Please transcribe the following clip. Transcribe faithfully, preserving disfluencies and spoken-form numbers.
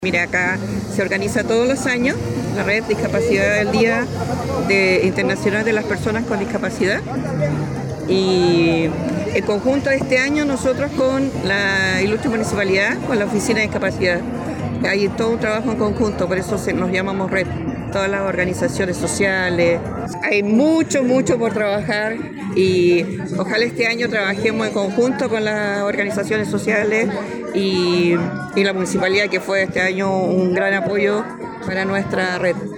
Mira, acá se organiza todos los años la Red Discapacidad del Día de Internacional de las Personas con Discapacidad, y en conjunto este año nosotros con la Ilustre Municipalidad, con la Oficina de Discapacidad. Hay todo un trabajo en conjunto, por eso se, nos llamamos Red, todas las organizaciones sociales. Hay mucho, mucho por trabajar y ojalá este año trabajemos en conjunto con las organizaciones sociales y, y la municipalidad, que fue este año un gran apoyo para nuestra red.